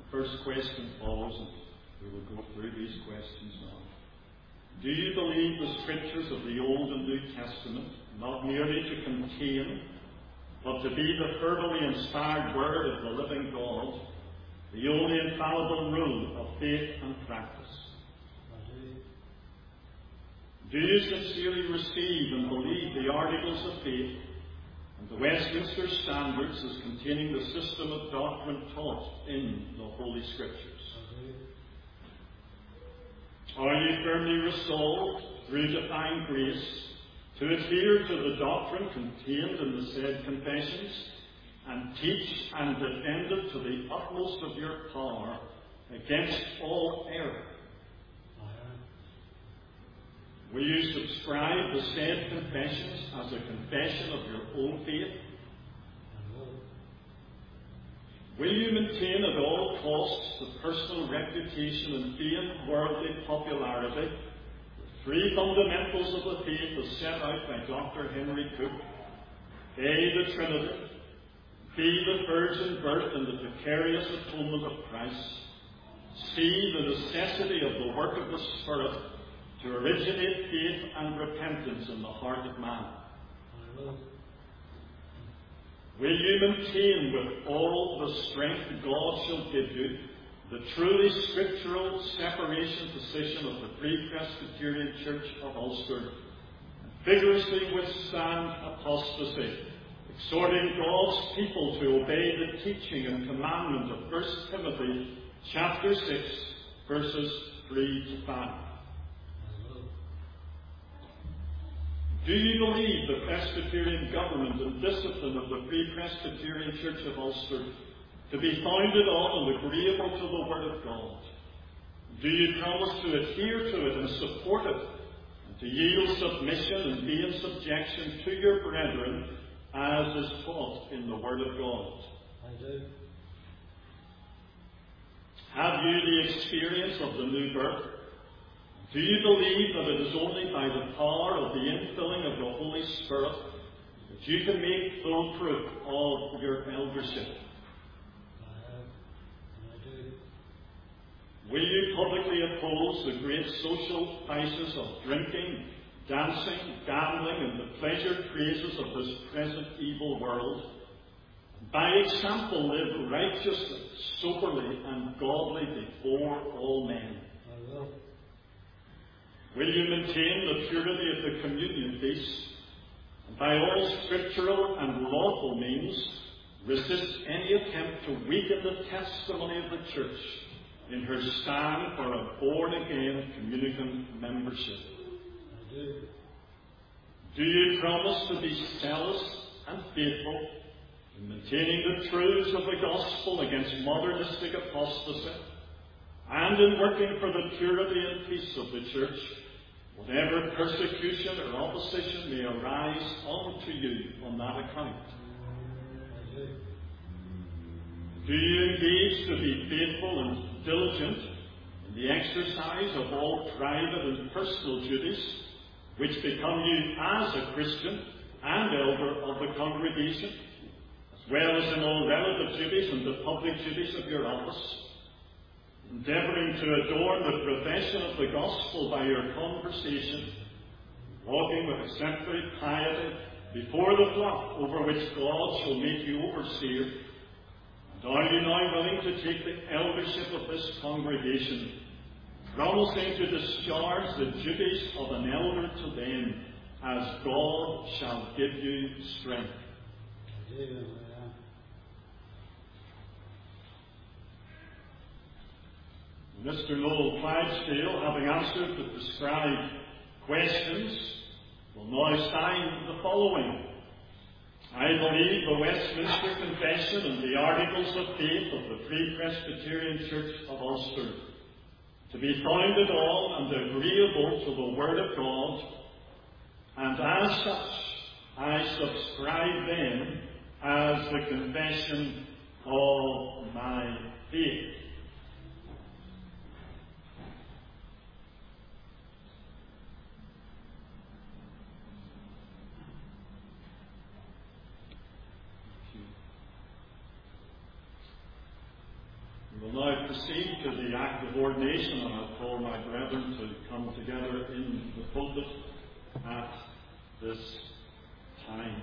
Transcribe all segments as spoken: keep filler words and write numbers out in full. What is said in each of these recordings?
first question follows, and we will go through these questions now. Do you believe the scriptures of the Old and New Testament, not merely to contain, but to be the verbally inspired word of the living God, the only infallible rule of faith and practice? Do you sincerely receive and believe the articles of faith and the Westminster Standards as containing the system of doctrine taught in the Holy Scriptures? Are you firmly resolved, through divine grace, to adhere to the doctrine contained in the said confessions, and teach and defend it to the utmost of your power against all error? Will you subscribe the said confessions as a confession of your own faith? Will you maintain at all costs the personal reputation and vain worldly popularity, the three fundamentals of the faith as set out by Doctor Henry Cook? A, the Trinity; B, the virgin birth and the vicarious atonement of Christ; C, the necessity of the work of the Spirit to originate faith and repentance in the heart of man. Will you maintain with all the strength God shall give you the truly scriptural separation position of the Free Presbyterian Church of Ulster, and vigorously withstand apostasy, exhorting God's people to obey the teaching and commandment of First Timothy chapter six, verses three to five? Do you believe the Presbyterian government and discipline of the Free Presbyterian Church of Ulster to be founded on and agreeable to the Word of God? Do you promise to adhere to it and support it, and to yield submission and be in subjection to your brethren as is taught in the Word of God? I do. Have you the experience of the new birth? Do you believe that it is only by the power of the infilling of the Holy Spirit that you can make full proof of your eldership? I have, and I do. Will you publicly oppose the great social vices of drinking, dancing, gambling, and the pleasure crazes of this present evil world? By example, live righteously, soberly, and godly before all men. I will. Will you maintain the purity of the communion feast, and by all scriptural and lawful means resist any attempt to weaken the testimony of the Church in her stand for a born-again communicant membership? I do. Do you promise to be zealous and faithful in maintaining the truths of the gospel against modernistic apostasy, and in working for the purity and peace of the Church, whatever persecution or opposition may arise unto you on that account? I do. Do you engage to be faithful and diligent in the exercise of all private and personal duties which become you as a Christian and elder of the congregation, as well as in all relative duties and the public duties of your office, endeavouring to adorn the profession of the gospel by your conversation, walking with exemplary piety before the flock over which God shall make you overseer? And are you now willing to take the eldership of this congregation, promising to discharge the duties of an elder to them as God shall give you strength? I do, and I am. Mister Noel Clydesdale, having answered the prescribed questions, will now sign the following. I believe the Westminster Confession and the Articles of Faith of the Free Presbyterian Church of Ulster to be founded on and agreeable to the Word of God, and as such I subscribe them as the confession of my faith. We will now proceed to the act of ordination, and I call my brethren to come together in the pulpit at this time.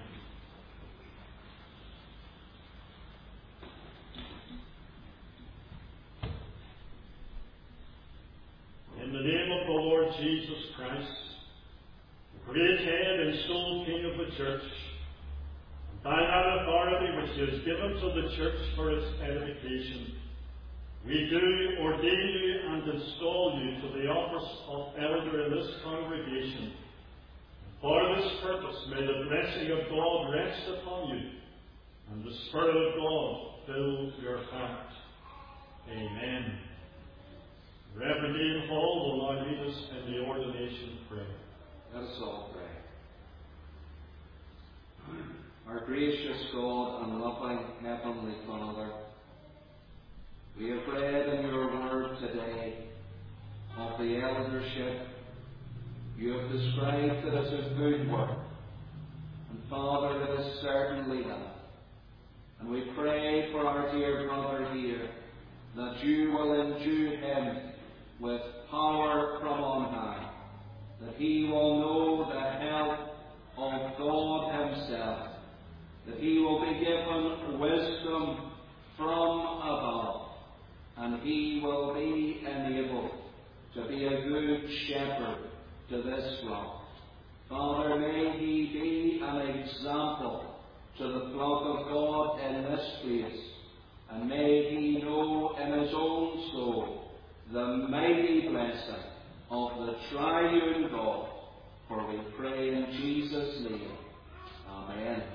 In the name of the Lord Jesus Christ, the great head and sole King of the Church, and by that authority which He has given to the Church for its edification, we do ordain you and install you to the office of elder in this congregation. For this purpose, may the blessing of God rest upon you, and the Spirit of God fill your heart. Amen. Reverend Ian Hall will now lead us in the ordination prayer. Let us all pray. Our gracious God and loving Heavenly Father, we have read in your word today of the eldership. You have described it as a good work, and Father, it is certainly that. And we pray for our dear brother here, that you will endue him with power from on high, that he will know the help of God Himself, that he will be given wisdom from above, and he will be enabled to be a good shepherd to this flock. Father, may he be an example to the flock of God in this place, and may he know in his own soul the mighty blessing of the triune God. For we pray in Jesus' name. Amen.